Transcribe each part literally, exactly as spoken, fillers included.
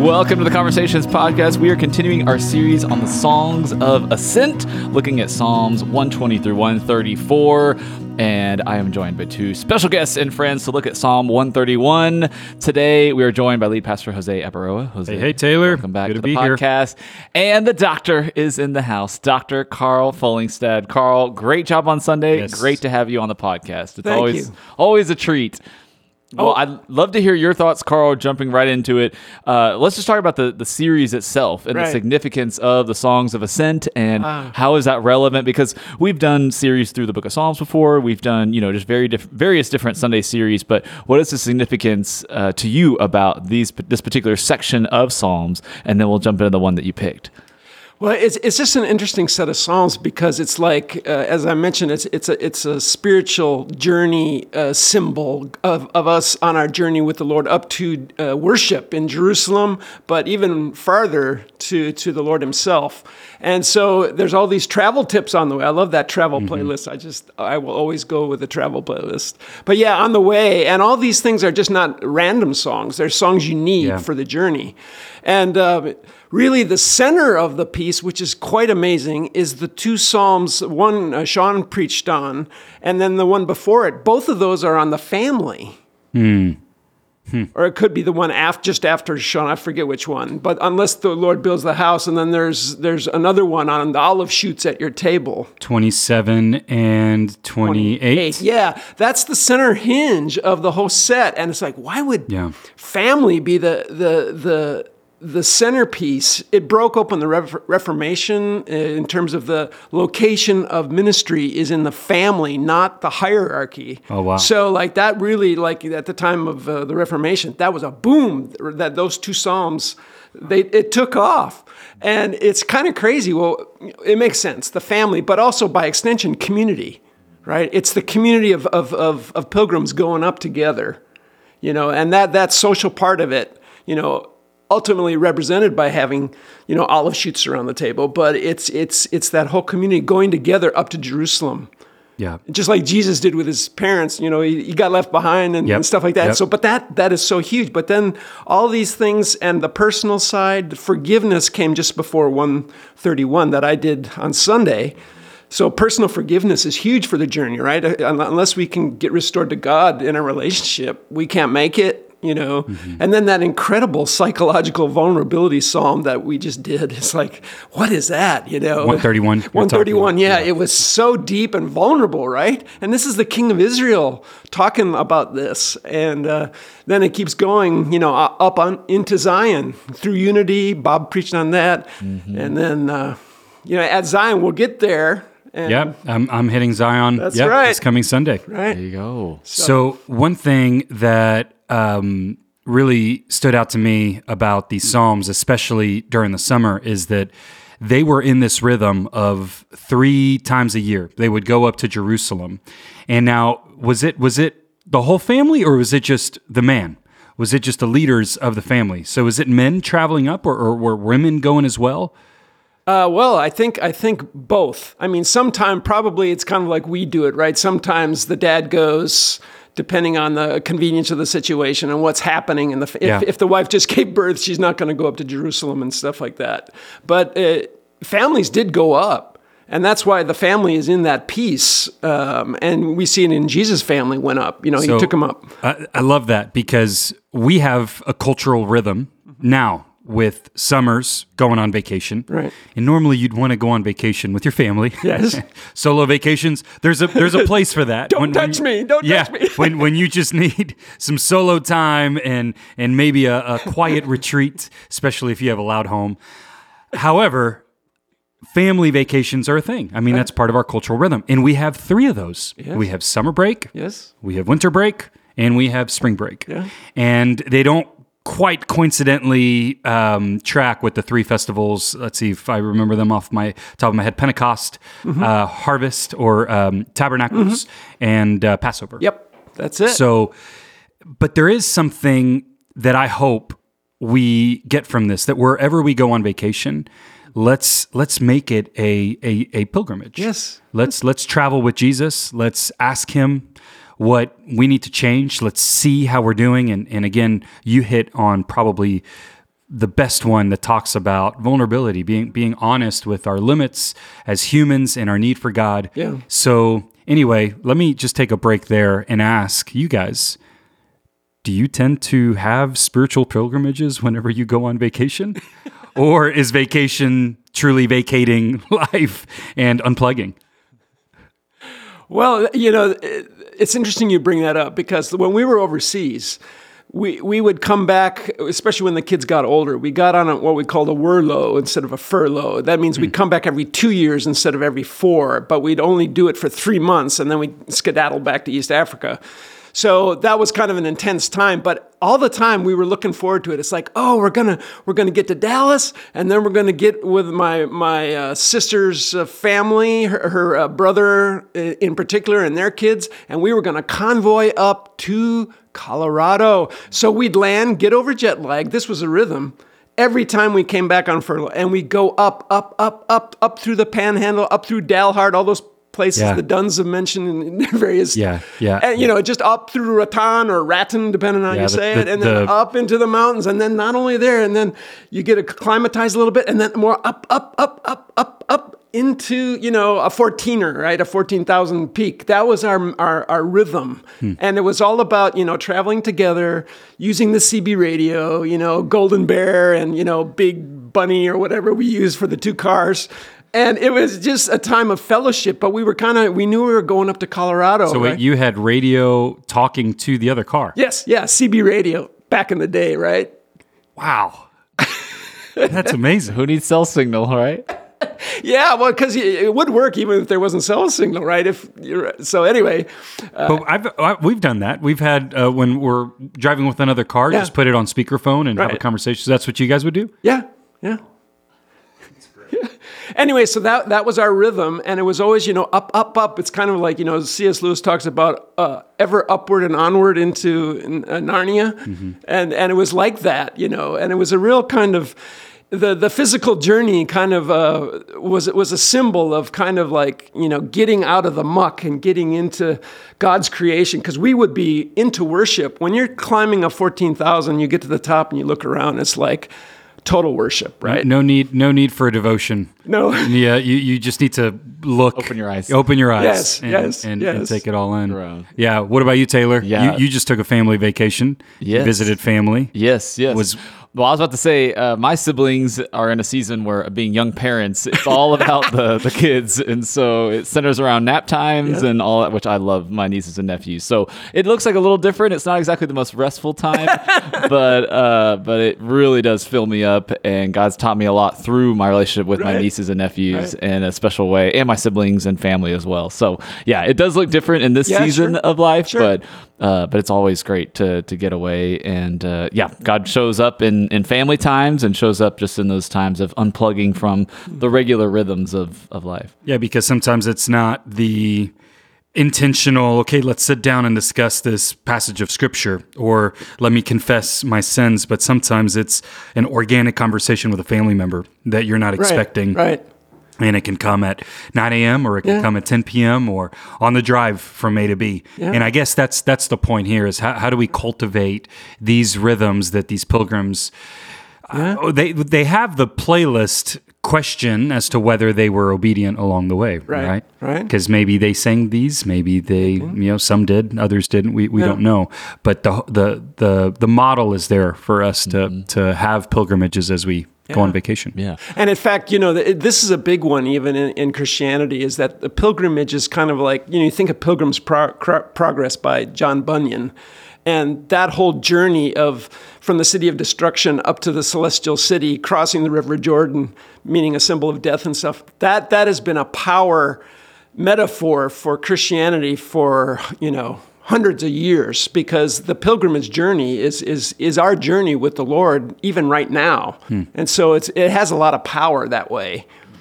Welcome to the Conversations Podcast. We are continuing our series on the Songs of Ascent, looking at Psalms one twenty through one thirty-four. And I am joined by two special guests and friends to look at Psalm one thirty-one. Today, we are joined by lead pastor Jose Abaroa. Jose, hey, hey, Taylor. Welcome back Good to, to the be podcast. Here. And the doctor is in the house, Doctor Carl Fullingstead. Carl, great job on Sunday. Yes. Great to have you on the podcast. It's Thank always you. always a treat. Well, Oh. I'd love to hear your thoughts, Carl, jumping right into it. Uh, let's just talk about the, the series itself and Right. the significance of the Songs of Ascent and Ah. how is that relevant? Because we've done series through the Book of Psalms before. We've done, you know, just very diff- various different Sunday series. But what is the significance uh, to you about these this particular section of Psalms? And then we'll jump into the one that you picked. Well, it's it's just an interesting set of psalms because it's like, uh, as I mentioned, it's it's a it's a spiritual journey uh, symbol of, of us on our journey with the Lord up to uh, worship in Jerusalem, but even farther to to the Lord Himself. And so there's all these travel tips on the way. I love that travel mm-hmm. playlist. I just I will always go with the travel playlist. But yeah, on the way, and all these things are just not random songs. They're songs you need Yeah. for the journey, and. Uh, Really, the center of the piece, which is quite amazing, is the two psalms. One uh, Sean preached on, and then the one before it. Both of those are on the family, Hmm. Hmm. or it could be the one after, just after Sean. I forget which one. But unless the Lord builds the house, and then there's there's another one on the olive shoots at your table. twenty-seven and twenty-eight. Yeah, that's the center hinge of the whole set. And it's like, why would Yeah. family be the the the the centerpiece? It broke open the Re- Reformation uh, in terms of the location of ministry is in the family, not the hierarchy. Oh, wow. So like that really, like at the time of uh, the Reformation, that was a boom, that those two Psalms, they it took off. And it's kind of crazy. Well, it makes sense, the family, but also by extension, community, right? It's the community of, of, of, of pilgrims going up together, you know, and that, that social part of it, you know, ultimately represented by having, you know, olive shoots around the table, but it's it's it's that whole community going together up to Jerusalem, Yeah. just like Jesus did with his parents. You know, he, he got left behind and, Yep. and stuff like that. Yep. So, but that that is so huge. But then all these things and the personal side, the forgiveness came just before one thirty-one that I did on Sunday. So personal forgiveness is huge for the journey, right? Unless we can get restored to God in a relationship, we can't make it. You know, mm-hmm. And then that incredible psychological vulnerability psalm that we just did. It's like, what is that? You know, one thirty-one. one thirty-one. Yeah, yeah, it was so deep and vulnerable, right? And this is the King of Israel talking about this, and uh, then it keeps going. You know, up on into Zion through unity. Bob preached on that, mm-hmm. and then uh, you know, at Zion we'll get there. And Yep, I'm I'm hitting Zion. That's yep, right. It's coming Sunday. Right. There you go. So, so one thing that um, really stood out to me about these Psalms, especially during the summer, is that they were in this rhythm of three times a year. They would go up to Jerusalem. And now, was it was it the whole family or was it just the man? Was it just the leaders of the family? So is it men traveling up or, or were women going as well? Uh, well, I think I think both. I mean, sometime probably it's kind of like we do it, right? Sometimes the dad goes, depending on the convenience of the situation and what's happening. And if, Yeah. if the wife just gave birth, she's not going to go up to Jerusalem and stuff like that. But uh, families did go up. And that's why the family is in that piece. Um, and we see it in Jesus' family went up. You know, So, he took them up. I, I love that because we have a cultural rhythm now with summers going on vacation. Right. And normally you'd want to go on vacation with your family. Yes. Solo vacations. There's a there's a place for that. Don't touch you, me. Don't yeah, touch me. when when you just need some solo time and and maybe a, a quiet retreat, especially if you have a loud home. However, family vacations are a thing. I mean, that's part of our cultural rhythm. And we have three of those. Yes. We have summer break. Yes. We have winter break. And we have spring break. Yeah. And they don't quite coincidentally um, track with the three festivals. Let's see if I remember them off my top of my head. Pentecost, mm-hmm. uh, Harvest, or um, Tabernacles, mm-hmm. and uh, Passover. Yep, that's it. So, but there is something that I hope we get from this, that wherever we go on vacation, let's let's make it a a, a pilgrimage. Yes. Let's let's travel with Jesus. Let's ask him what we need to change. Let's see how we're doing. And, and again, you hit on probably the best one that talks about vulnerability, being being honest with our limits as humans and our need for God. Yeah. So anyway, let me just take a break there and ask you guys, do you tend to have spiritual pilgrimages whenever you go on vacation? Or is vacation truly vacating life and unplugging? Well, you know, it's interesting you bring that up because when we were overseas, we we would come back, especially when the kids got older. We got on a, what we called a whirlow instead of a furlough. That means we'd come back every two years instead of every four, but we'd only do it for three months, and then we'd skedaddle back to East Africa. So that was kind of an intense time, but all the time we were looking forward to it. It's like, oh, we're gonna we're gonna get to Dallas, and then we're gonna get with my my uh, sister's uh, family, her, her uh, brother in particular, and their kids, and we were gonna convoy up to Colorado. So we'd land, get over jet lag. This was a rhythm. Every time we came back on furlough, and we'd go up, up, up, up, up through the Panhandle, up through Dalhart, all those places Yeah. the Duns have mentioned in various, Yeah, yeah. and you know, just up through Rattan or Ratton, depending on how Yeah, you the- say the- it, and then the- up into the mountains, and then not only there, and then you get acclimatized a little bit, and then more up, up, up, up, up, up into, you know, a fourteener, right, a fourteen thousand peak. That was our our, our rhythm, Hmm. and it was all about, you know, traveling together, using the C B radio, you know, Golden Bear, and you know, Big Bunny or whatever we used for the two cars. And it was just a time of fellowship, but we were kind of, we knew we were going up to Colorado. So right? wait, you had radio talking to the other car. Yes, yeah, C B radio back in the day, right? Wow. That's amazing. Who needs cell signal, right? Yeah, well, because it would work even if there wasn't cell signal, right? If you're, so anyway, But I've, I, we've done that. We've had, uh, when we're driving with another car, Yeah. just put it on speakerphone and have a Right. conversation. So that's what you guys would do? yeah, yeah. Anyway, so that that was our rhythm, and it was always, you know, up, up, up. It's kind of like, you know, C S. Lewis talks about uh, ever upward and onward into uh, Narnia, and and it was like that, you know, and it was a real kind of the the physical journey kind of uh, was was a symbol of kind of like, you know, getting out of the muck and getting into God's creation, because we would be into worship. When you're climbing a fourteen thousand, you get to the top and you look around, it's like total worship, right? No need, no need for a devotion. No. Yeah, you, you just need to look. Open your eyes. Open your eyes. Yes, and, yes, and, yes. and take it all in. Around. Yeah. What about you, Taylor? Yeah. You, you just took a family vacation. You Yes. visited family. Yes, yes. Was- well, I was about to say, uh, my siblings are in a season where, being young parents, it's all about the, the kids. And so it centers around nap times Yeah. and all that, which I love, my nieces and nephews. So it looks like a little different. It's not exactly the most restful time, but uh, but it really does fill me up. And God's taught me a lot through my relationship with my Right. nieces and nephews Right. in a special way, and my siblings and family as well. So yeah, it does look different in this Yeah, season sure. of life, Sure. but uh, but it's always great to to get away. And uh, yeah, God shows up in, in family times and shows up just in those times of unplugging from the regular rhythms of, of life. Yeah, because sometimes it's not the intentional, okay, let's sit down and discuss this passage of scripture, or let me confess my sins, but sometimes it's an organic conversation with a family member that you're not Right, expecting. right. And it can come at nine a.m. or it can Yeah. come at ten p.m. or on the drive from A to B. Yeah. And I guess that's that's the point here is how, how do we cultivate these rhythms that these pilgrims uh, they they have the playlist question as to whether they were obedient along the way, Right, right? right. Because maybe they sang these, maybe they you know some did, others didn't. We we Yeah. don't know. But the the the the model is there for us to to have pilgrimages as we go on Yeah. vacation. Yeah. And in fact, you know, th- this is a big one even in, in Christianity, is that the pilgrimage is kind of like, you know, you think of Pilgrim's Pro- Cro- Progress by John Bunyan, and that whole journey of from the city of destruction up to the celestial city, crossing the River Jordan, meaning a symbol of death and stuff, that that has been a power metaphor for Christianity for, you know, hundreds of years, because the pilgrimage journey is is is our journey with the Lord even right now. And so it's it has a lot of power that way.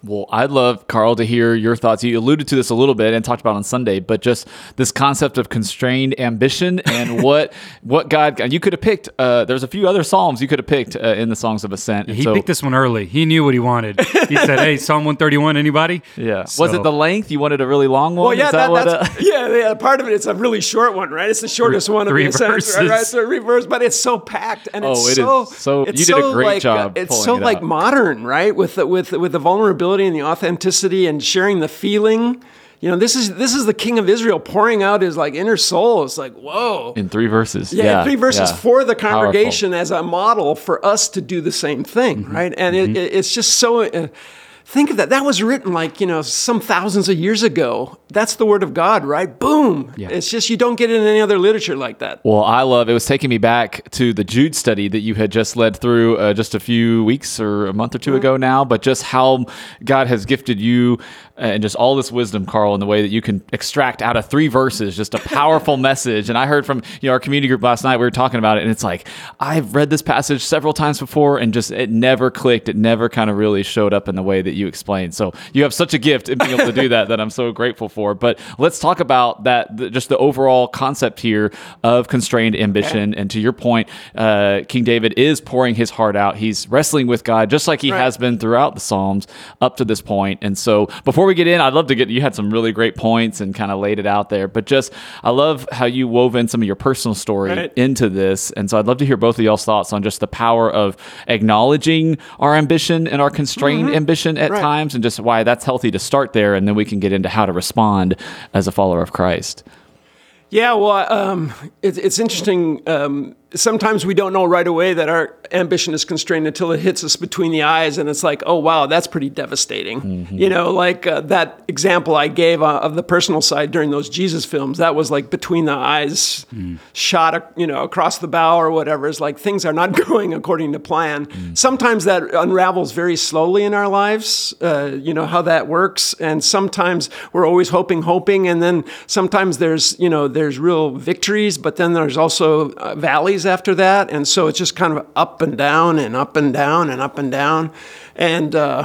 Well, I'd love, Carl, to hear your thoughts. You alluded to this a little bit and talked about on Sunday, but just this concept of constrained ambition and what what God, you could have picked, uh, there's a few other Psalms you could have picked uh, in the Songs of Ascent. And He so, picked this one early. He knew what he wanted. He said, hey, Psalm one thirty-one, anybody? Yeah. So- Was it the length? You wanted a really long one? Well, yeah, Is that, what, that's uh, yeah, yeah. Part of it, it's a really short one, right? It's the shortest one of three the Ascent, verses. right? right? Three verses, but it's so packed, and it's Oh, it is so so- It's you did a so great like, job It's pulling so it like out. modern, right? With the, with with the vulnerability and the authenticity and sharing the feeling. You know, this is this is the King of Israel pouring out his like inner soul. It's like, whoa. in three verses. Yeah, Yeah. three verses yeah. for the Powerful. congregation as a model for us to do the same thing, Mm-hmm. right? And it, it, it's just so. Uh, think of that. That was written like you know some thousands of years ago. That's the word of God, right? Boom. Yeah. It's just you don't get it in any other literature like that. Well, I love it. Was taking me back to the Jude study that you had just led through uh, just a few weeks or a month or 2 ago now, but just how God has gifted you and just all this wisdom, Carl, in the way that you can extract out of three verses just a powerful message. And I heard from you know our community group last night, we were talking about it, and it's like, I've read this passage several times before, and just it never clicked. It never kind of really showed up in the way that you explained. So you have such a gift in being able to do that that I'm so grateful for. But let's talk about that, the, just the overall concept here of constrained ambition. And to your point, uh, King David is pouring his heart out. He's wrestling with God just like he Right. has been throughout the Psalms up to this point. And so before we get in, I'd love to get, you had some really great points and kind of laid it out there, but just, I love how you wove in some of your personal story Right. into this. And so I'd love to hear both of y'all's thoughts on just the power of acknowledging our ambition and our constrained ambition at Right. times, and just why that's healthy to start there. And then we can get into how to respond as a follower of Christ. Yeah, well, um, it's it's interesting. Um, sometimes we don't know right away that our ambition is constrained until it hits us between the eyes, and it's like, oh wow, that's pretty devastating. Mm-hmm. You know, like uh, that example I gave uh, of the personal side during those Jesus films. That was like between the eyes, Mm. shot, uh, you know, across the bow or whatever. It's like things are not going according to plan. Mm. Sometimes that unravels very slowly in our lives. Uh, you know how that works, and sometimes we're always hoping, hoping, and then sometimes there's you know there's real victories, but then there's also uh, valleys after that, and so it's just kind of up and down and up and down and up and down, and uh,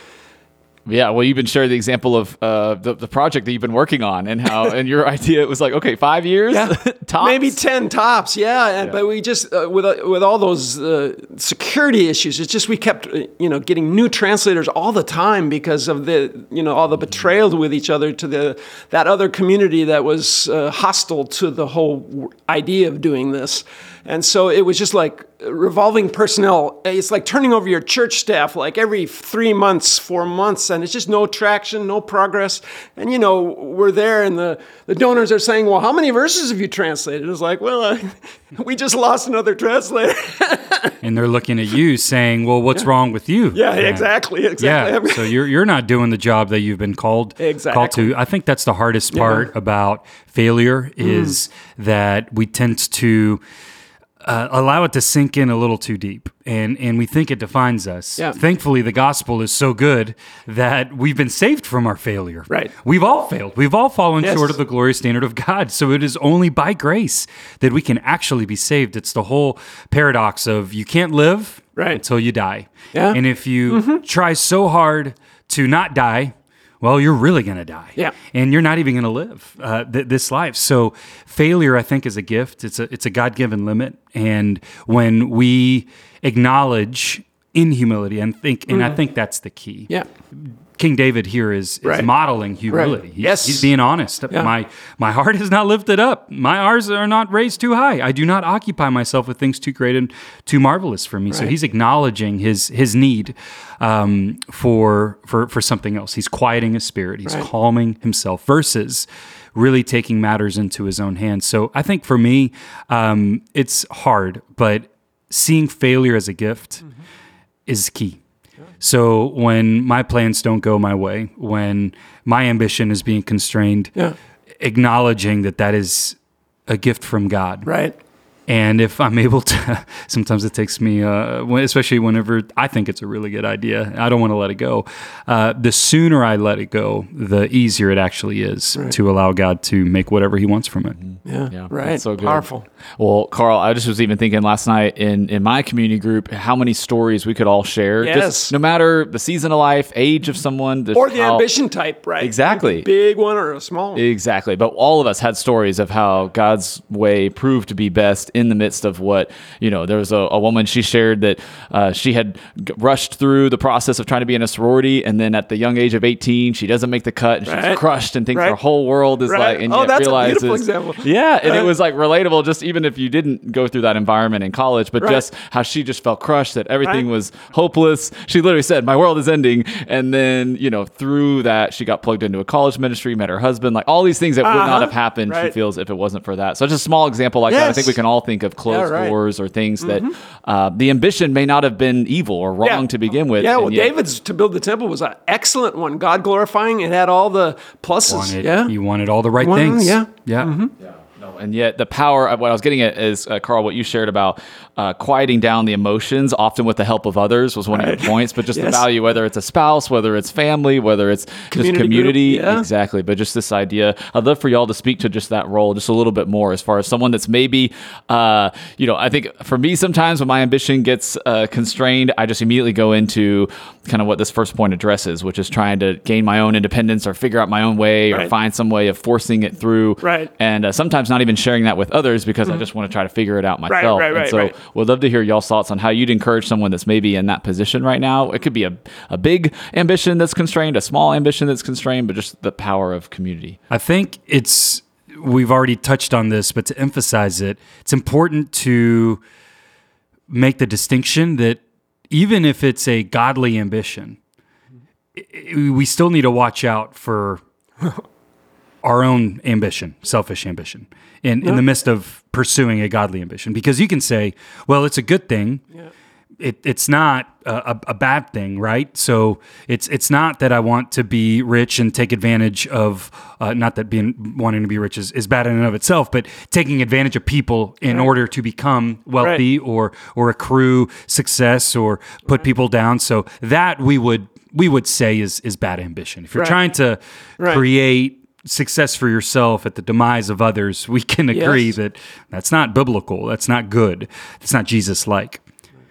Yeah, well, you've been sharing the example of uh, the, the project that you've been working on, and how, and your idea, it was like, okay, five years, yeah, tops? maybe ten tops, yeah. And, Yeah. But we just uh, with uh, with all those uh, security issues, it's just we kept uh, you know getting new translators all the time because of the you know all the betrayal with each other to the that other community that was uh, hostile to the whole w- idea of doing this, and so it was just like revolving personnel. It's like turning over your church staff like every three months, four months, and it's just no traction, no progress. And you know, we're there, and the, the donors are saying, "Well, how many verses have you translated?" It's like, "Well, uh, we just lost another translator." And they're looking at you saying, well, what's wrong with you? yeah, then? exactly, Yeah, exactly. so you're you're not doing the job that you've been called Exactly. called to. I think that's the hardest part about failure is that we tend to uh, allow it to sink in a little too deep, and and we think it defines us. Yeah. Thankfully, the gospel is so good that we've been saved from our failure. Right. We've all failed. We've all fallen Yes. short of the glorious standard of God. So it is only by grace that we can actually be saved. It's the whole paradox of you can't live Right. until you die. Yeah. And if you try so hard to not die, well, you're really going to die. Yeah. And you're not even going to live uh, th- this life. So failure, I think, is a gift. It's a, it's a God-given limit. And when we acknowledge in humility and think, and I think that's the key. Yeah. King David here is, is Right. modeling humility. Right. He's, Yes. he's being honest. Yeah. My my heart is not lifted up. My eyes are not raised too high. I do not occupy myself with things too great and too marvelous for me. So Right. he's acknowledging his his need um, for for for something else. He's quieting his spirit. He's Right. calming himself versus really taking matters into his own hands. So I think for me, um, it's hard, but seeing failure as a gift Mm-hmm. is key. So when my plans don't go my way, when my ambition is being constrained, Yeah. acknowledging that that is a gift from God, Right. And if I'm able to, sometimes it takes me, uh, when- especially whenever I think it's a really good idea, I don't want to let it go. Uh, the sooner I let it go, the easier it actually is Right. to allow God to make whatever He wants from it. Yeah, Yeah, right. that's so good. Powerful. Well, Carl, I just was even thinking last night in, in my community group how many stories we could all share. Yes. Just no matter the season of life, age of someone, just Or the how- ambition type, right? Exactly. A big one or a small one. Exactly. But all of us had stories of how God's way proved to be best in the midst of what, you know, there was a, a woman, she shared that uh, she had g- rushed through the process of trying to be in a sorority. And then at the young age of eighteen, she doesn't make the cut and she's Right. crushed and thinks Right. her whole world is Right. like, and Oh, yet that's a realizes. beautiful example. Yeah. And it Right. was like relatable, just even if you didn't go through that environment in college, but Right. just how she just felt crushed, that everything Right. was hopeless. She literally said, my world is ending. And then, you know, through that, she got plugged into a college ministry, met her husband, like all these things that would not Uh-huh. have happened, she Right. feels, if it wasn't for that. So just a small example like that. I Yes. think we can all think of closed Yeah, right. doors or things that uh, the ambition may not have been evil or wrong Yeah. to begin with. Yeah, and well, yet- David's to build the temple was an excellent one. God glorifying. It had all the pluses. Wanted, yeah. You wanted all the right Wanted- things. yeah. Yeah. No, and yet the power of what I was getting at is, uh, Carl, what you shared about uh, quieting down the emotions, often with the help of others, was one of Right. your points. But just the Yes. value, whether it's a spouse, whether it's family, whether it's Community just community, group, yeah. exactly. But just this idea, I'd love for y'all to speak to just that role just a little bit more, as far as someone that's maybe, uh, you know, I think for me sometimes when my ambition gets uh, constrained, I just immediately go into kind of what this first point addresses, which is trying to gain my own independence or figure out my own way or Right. find some way of forcing it through. Right. And uh, sometimes not even sharing that with others because I just want to try to figure it out Right, myself. right, and right, so right. we'd love to hear y'all's thoughts on how you'd encourage someone that's maybe in that position right now. It could be a, a big ambition that's constrained, a small ambition that's constrained, but just the power of community. I think it's, we've already touched on this, but to emphasize it, it's important to make the distinction that even if it's a godly ambition, i- i- we still need to watch out for our own ambition, selfish ambition, in, in the midst of pursuing a godly ambition. Because you can say, well, it's a good thing. It, it's not a, a, a bad thing, right? So it's it's not that I want to be rich and take advantage of, uh, not that being wanting to be rich is, is bad in and of itself, but taking advantage of people in order to become wealthy or or accrue success or put people down. So that we would we would say is is bad ambition. If you're Right. trying to Right. create success for yourself at the demise of others, we can agree Yes. that that's not biblical. That's not good. It's not Jesus-like.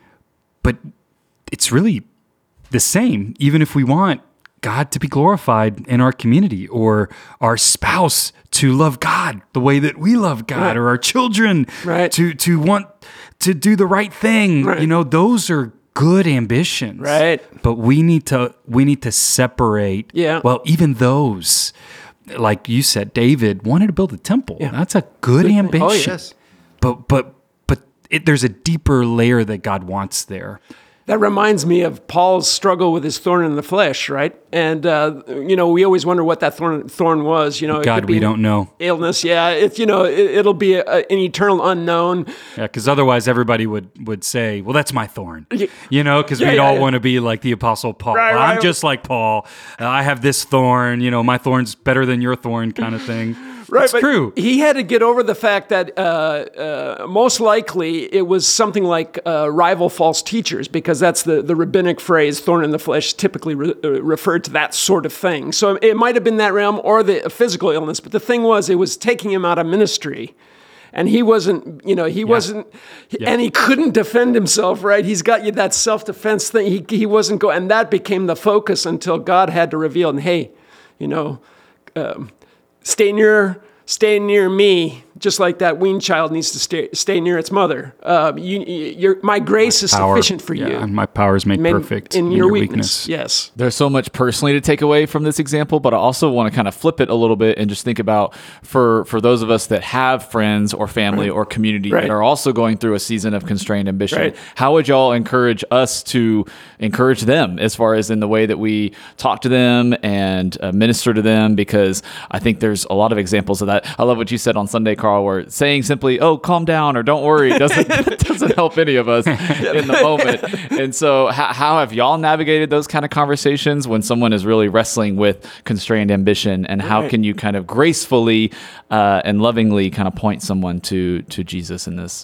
But it's really the same, even if we want God to be glorified in our community or our spouse to love God the way that we love God Right. or our children Right. to, to want to do the right thing. Right. You know, those are good ambitions. Right. But we need to we need to separate. Yeah. Well, even those, like you said, David wanted to build a temple. Yeah. That's a good, Good thing. ambition. Oh, yes. But but but it, there's a deeper layer that God wants there. That reminds me of Paul's struggle with his thorn in the flesh, right? And uh, you know, we always wonder what that thorn thorn was. You know, it God, could be we don't know. illness. Yeah, it's you know, it, it'll be a, a- an eternal unknown. Yeah, because otherwise everybody would would say, "Well, that's my thorn," you know, because Yeah, we'd yeah, all yeah. want to be like the Apostle Paul. Right, Well, I'm right. just like Paul. Uh, I have this thorn. You know, my thorn's better than your thorn, kind of thing. Right, it's but true. He had to get over the fact that uh, uh, most likely it was something like uh, rival false teachers, because that's the, the rabbinic phrase, thorn in the flesh, typically re- uh, referred to that sort of thing. So it might have been that realm or the physical illness, but the thing was, it was taking him out of ministry. And he wasn't, you know, he wasn't, and he couldn't defend himself, right? He's got you that self-defense thing. He, he wasn't going, and that became the focus until God had to reveal, and hey, you know, um, stay near, stay near me, just like that weaned child needs to stay, stay near its mother. Uh, you, you're, my grace is Power- sufficient for yeah, you. and my power is made Men- perfect in, your, weakness. Yes. There's so much personally to take away from this example, but I also want to kind of flip it a little bit and just think about for for those of us that have friends or family or community Right. that are also going through a season of constrained ambition. Right. How would y'all encourage us to encourage them as far as in the way that we talk to them and uh, minister to them? Because I think there's a lot of examples of that. I love what you said on Sunday, Carl, where saying simply, "Oh, calm down" or "Don't worry" doesn't doesn't help any of us in the moment. And so, how, how have y'all navigated those kind of conversations when someone is really wrestling with constrained ambition? And how Right. can you kind of gracefully uh, and lovingly kind of point someone to to Jesus in this?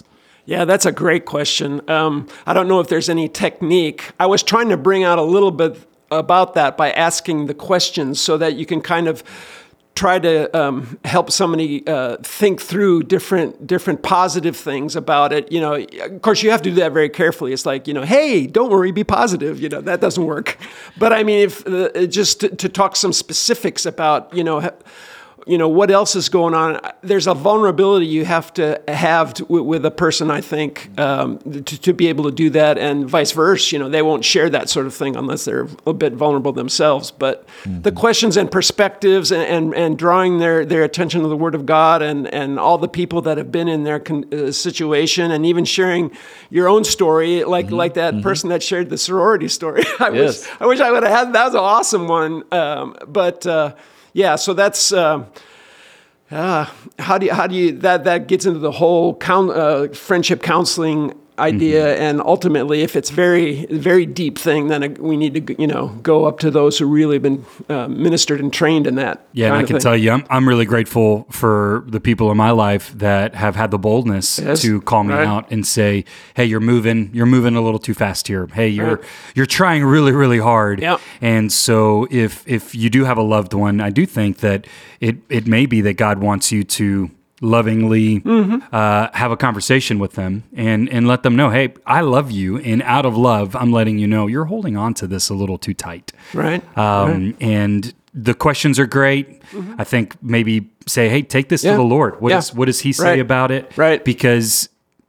Yeah, that's a great question. Um, I don't know if there's any technique. I was trying to bring out a little bit about that by asking the questions so that you can kind of try to um, help somebody uh, think through different different positive things about it. You know, of course, you have to do that very carefully. It's like, you know, hey, don't worry, be positive. You know, that doesn't work. But I mean, if uh, just to, to talk some specifics about, you know, you know, what else is going on? There's a vulnerability you have to have to, with a person, I think, um, to, to be able to do that, and vice versa. You know, they won't share that sort of thing unless they're a bit vulnerable themselves. But mm-hmm. the questions and perspectives and, and, and drawing their, their attention to the Word of God and, and all the people that have been in their con- uh, situation, and even sharing your own story, like mm-hmm. like that mm-hmm. person that shared the sorority story. I yes. wish I wish I would have had. That was an awesome one. Um, but. Uh, Yeah, so that's uh, uh, how do you, how do you that that gets into the whole count, uh, friendship counseling idea, mm-hmm. and ultimately, if it's very very deep thing, then we need to you know go up to those who really have been uh, ministered and trained in that. Yeah, and I can thing. tell you, I'm I'm really grateful for the people in my life that have had the boldness yes. to call me right. out and say, "Hey, you're moving, you're moving a little too fast here. Hey, you're right. you're trying really really hard." Yep. And so, if if you do have a loved one, I do think that it it may be that God wants you to lovingly mm-hmm. uh, have a conversation with them and and let them know, hey, I love you, and out of love, I'm letting you know you're holding on to this a little too tight. Right. Um, right. And the questions are great. Mm-hmm. I think maybe say, hey, take this yeah. to the Lord. What yeah. is what does He say right. about it? Right. Because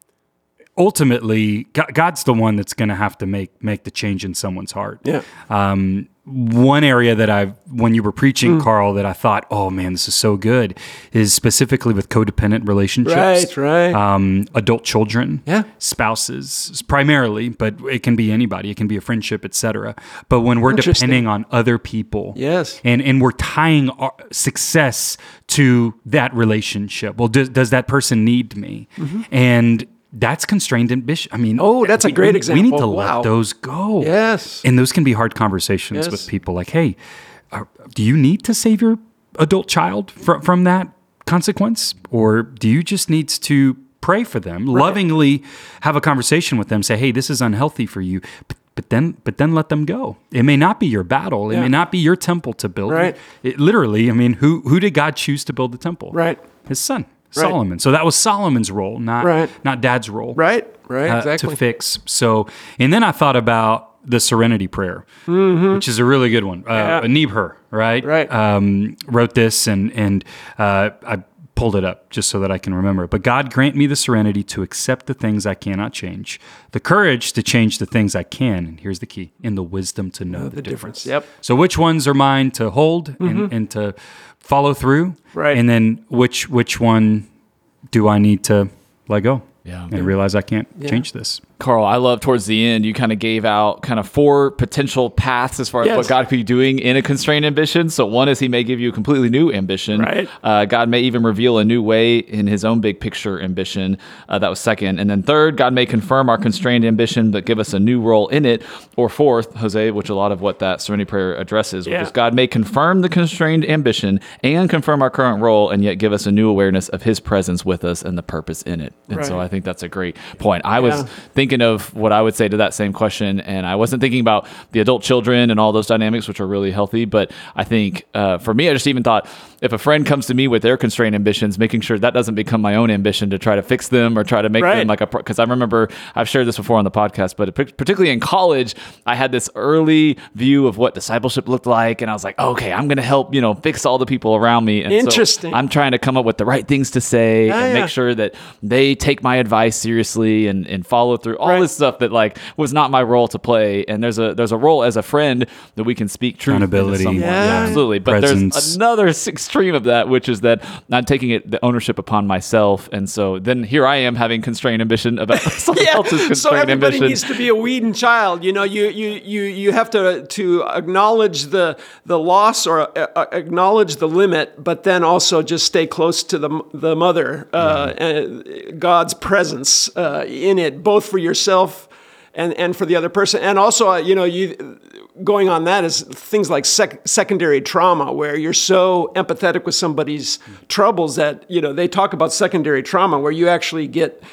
ultimately, God's the one that's going to have to make make the change in someone's heart. Yeah. Um, one area that I've, when you were preaching, mm. Carl, that I thought, oh man, this is so good, is specifically with codependent relationships. Right, right. Um, adult children, yeah. spouses, primarily, but it can be anybody. It can be a friendship, et cetera. But when we're depending on other people, yes, and and we're tying our success to that relationship. Well, does does that person need me? Mm-hmm. And that's constrained ambition. I mean, oh, that's we, a great we, example. We need to wow. let those go. Yes. And those can be hard conversations yes. with people like, hey, are, do you need to save your adult child from, from that consequence? Or do you just need to pray for them, right. lovingly have a conversation with them, say, hey, this is unhealthy for you. But, but then but then let them go. It may not be your battle. It yeah. may not be your temple to build. Right. It, literally, I mean, who who did God choose to build the temple? Right. His son. Right. Solomon. So that was Solomon's role, not right. not Dad's role. Right, right, uh, exactly. To fix. So, and then I thought about the Serenity Prayer, mm-hmm. which is a really good one. Uh, yeah. Niebuhr, right? Right. Um, wrote this, and and uh, I pulled it up just so that I can remember it. But God grant me the serenity to accept the things I cannot change, the courage to change the things I can, and here's the key, and the wisdom to know, know the, the difference. difference. Yep. So which ones are mine to hold mm-hmm. and, and to follow through? Right. And then which which one do I need to let go? Yeah. And realize I can't yeah. change this. Carl, I love towards the end, you kind of gave out kind of four potential paths as far as yes. what God could be doing in a constrained ambition. So one is He may give you a completely new ambition. Right. Uh, God may even reveal a new way in His own big picture ambition. Uh, that was second. And then third, God may confirm our constrained ambition, but give us a new role in it. Or fourth, Jose, which a lot of what that Serenity Prayer addresses, yeah. which is God may confirm the constrained ambition and confirm our current role, and yet give us a new awareness of His presence with us and the purpose in it. And right. so I think that's a great point. I was yeah. thinking of what I would say to that same question, and I wasn't thinking about the adult children and all those dynamics, which are really healthy, but I think uh, for me, I just even thought if a friend comes to me with their constrained ambitions, making sure that doesn't become my own ambition to try to fix them or try to make right. them like a, because I remember I've shared this before on the podcast, but particularly in college, I had this early view of what discipleship looked like, and I was like, okay, I'm going to help, you know, fix all the people around me. And Interesting. So I'm trying to come up with the right things to say yeah, and yeah. make sure that they take my advice seriously and, and follow through all right. this stuff that like was not my role to play. And there's a there's a role as a friend that we can speak truth accountability, into someone. yeah. Yeah, absolutely. But Presence. There's another extreme of that, which is that I'm taking it the ownership upon myself, and so then here I am having constrained ambition about someone yeah. else's constrained so everybody ambition. needs to be a Whedon child. You know, you you you you have to to acknowledge the the loss or uh, acknowledge the limit, but then also just stay close to the the mother, uh, yeah. God's presence uh, in it, both for yourself and and for the other person. And also, uh, you know, you going on that is things like sec- secondary trauma, where you're so empathetic with somebody's troubles that, you know, they talk about secondary trauma where you actually get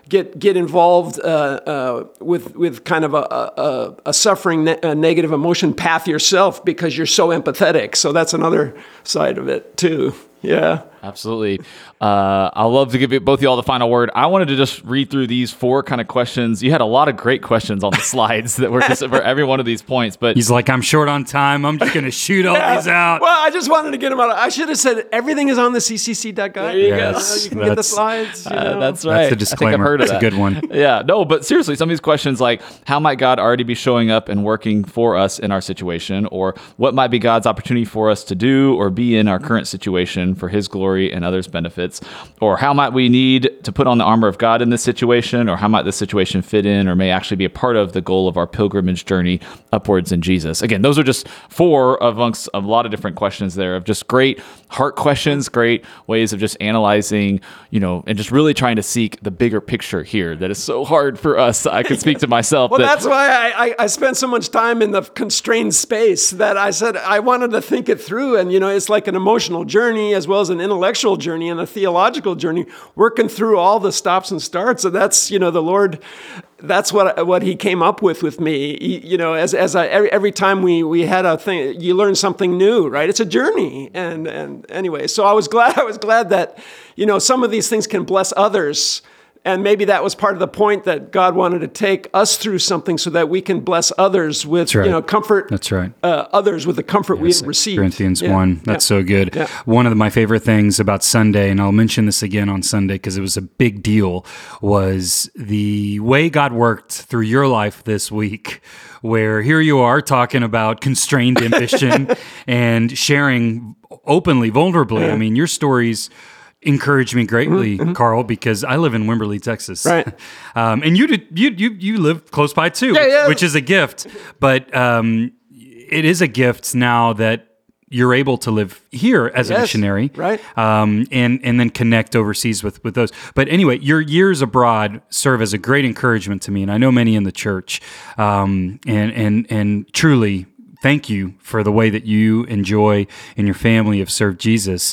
get get involved uh, uh, with with kind of a, a, a suffering ne- a negative emotion path yourself because you're so empathetic. So that's another side of it too. Yeah. Absolutely. Uh, I'd love to give you, both of y'all the final word. I wanted to just read through these four kind of questions. You had a lot of great questions on the slides that were just for every one of these points. But He's like, I'm short on time. I'm just going to shoot all Yeah. these out. Well, I just wanted to get them out. I should have said everything is on the C C C dot guide. There you Uh, go. you can get the That's- slides. You Uh, know. that's right. That's the I disclaimer. think I've heard of It's a that. good one. Yeah, no, but seriously, some of these questions like how might God already be showing up and working for us in our situation, or what might be God's opportunity for us to do or be in our current situation for His glory and others' benefits, or how might we need to put on the armor of God in this situation, or how might this situation fit in or may actually be a part of the goal of our pilgrimage journey upwards in Jesus. Again, those are just four amongst a lot of different questions there of just great heart questions, great ways of just analyzing, you know, and just really trying to seek the bigger picture here that is so hard for us. I can speak to myself. Well, that, that's why I, I, I spent so much time in the constrained space that I said I wanted to think it through. And, you know, it's like an emotional journey as well as an intellectual journey and a theological journey, working through all the stops and starts. And that's, you know, the Lord, that's what what He came up with with me. He, you know, as as I, every, every time we we had a thing, you learn something new, right? It's a journey. And and anyway, so I was glad I was glad that, you know, some of these things can bless others. And maybe that was part of the point that God wanted to take us through something so that we can bless others with, right. you know, comfort. That's right. Uh, others with the comfort we received. Corinthians Yeah. one. That's Yeah. so good. Yeah. One of my favorite things about Sunday, and I'll mention this again on Sunday because it was a big deal, was the way God worked through your life this week, where here you are talking about constrained ambition and sharing openly, vulnerably. I mean, your stories encouraged me greatly, mm-hmm. Carl, because I live in Wimberley, Texas. Right. Um, and you did, you you you live close by too, Yeah, yeah. which is a gift. But um, it is a gift now that you're able to live here as a Yes, missionary, right. Um, and and then connect overseas with with those. But anyway, your years abroad serve as a great encouragement to me, and I know many in the church. Um, and and and truly, thank you for the way that you enjoy and your family have served Jesus.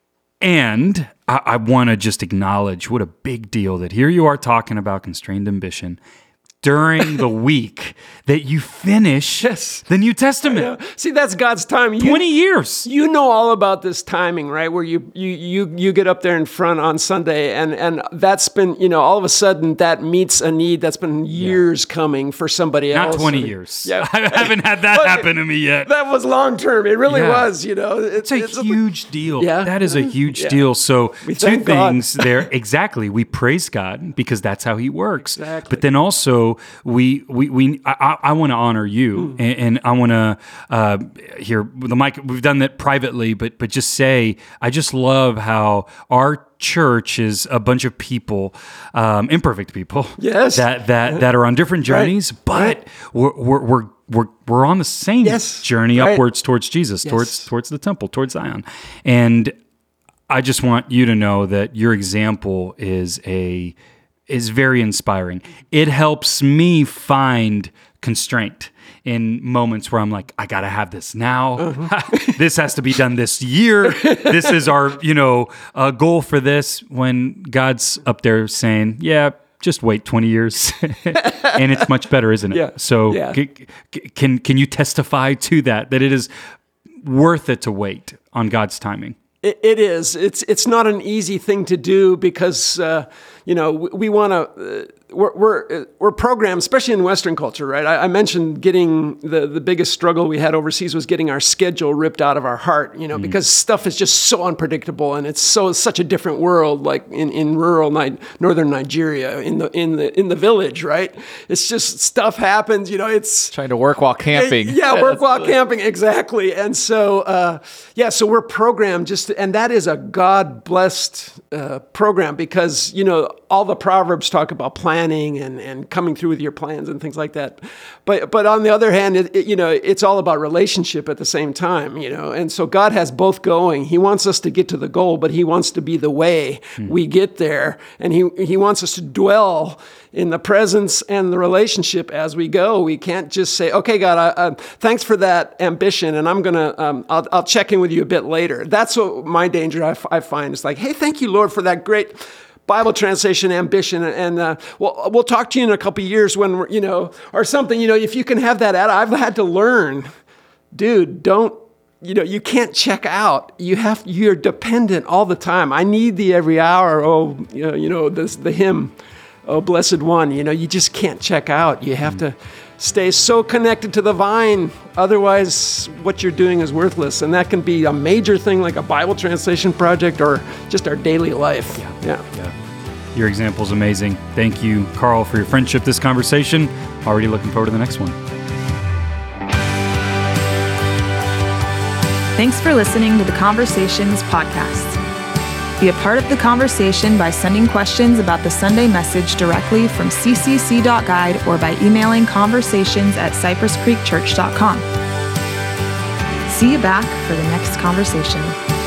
And I, I want to just acknowledge what a big deal that here you are talking about constrained ambition during the week that you finish Yes. the New Testament. See, that's God's time. You, twenty years. You know all about this timing, right? Where you you you you get up there in front on Sunday, and and that's been, you know, all of a sudden that meets a need that's been years yeah. coming for somebody Not else. Not twenty years. Yeah, I haven't had that happen to me yet. That was long term. It really yeah. was. You know, it's, it's a it's huge a, deal. Yeah, that is a huge yeah. deal. So we two things God. there. Exactly. We praise God because that's how He works. Exactly. But then also we. We we I, I want to honor you, mm. and, and I want to uh, here the mic. We've done that privately, but but just say I just love how our church is a bunch of people, um, imperfect people, yes, that that yeah. that are on different journeys, right. but right. We're, we're we're we're we're on the same yes. journey right. upwards towards Jesus, yes. towards towards the temple, towards Zion, and I just want you to know that your example is a. is very inspiring. It helps me find constraint in moments where I'm like, I gotta have this now. Uh-huh. This has to be done this year. This is our, you know, uh, goal for this. When God's up there saying, yeah, just wait twenty years, and it's much better, isn't it? Yeah. So yeah. C- c- can can you testify to that? That it is worth it to wait on God's timing. It, it is. It's it's not an easy thing to do because uh, you know we, we want to. Uh, we're we're we're programmed, especially in Western culture, right? I, I mentioned getting the the biggest struggle we had overseas was getting our schedule ripped out of our heart, you know, mm. because stuff is just so unpredictable and it's so such a different world, like in, in rural Ni- northern Nigeria, in the in the in the village, right? It's just stuff happens, you know. It's trying to work while camping. It, yeah, work while camping, exactly. And so uh, yeah, so we're programmed just, to, and that is a God blessed uh, program because you know all the Proverbs talk about planning. And, and coming through with your plans and things like that. But but on the other hand, it, it, you know, it's all about relationship at the same time, you know. And so God has both going. He wants us to get to the goal, but He wants to be the way mm. we get there. And he, he wants us to dwell in the presence and the relationship as we go. We can't just say, okay, God, I, uh, thanks for that ambition. And I'm going to, um, I'll, I'll check in with you a bit later. That's what my danger I, f- I find. It's like, hey, thank you, Lord, for that great Bible translation ambition, and uh, we'll we'll talk to you in a couple of years when we're, you know, or something. You know, if you can have that, I've had to learn, dude. Don't. You know, you can't check out. You have, you're dependent all the time. I need thee every hour. Oh, you know, you know this, the hymn, oh, blessed one. You know, you just can't check out. You have to stay so connected to the vine. Otherwise, what you're doing is worthless. And that can be a major thing like a Bible translation project or just our daily life. Yeah. Yeah. yeah. Your example is amazing. Thank you, Carl, for your friendship, this conversation. Already looking forward to the next one. Thanks for listening to the Conversations podcast. Be a part of the conversation by sending questions about the Sunday message directly from c c c dot guide or by emailing conversations at cypress creek church dot com. See you back for the next conversation.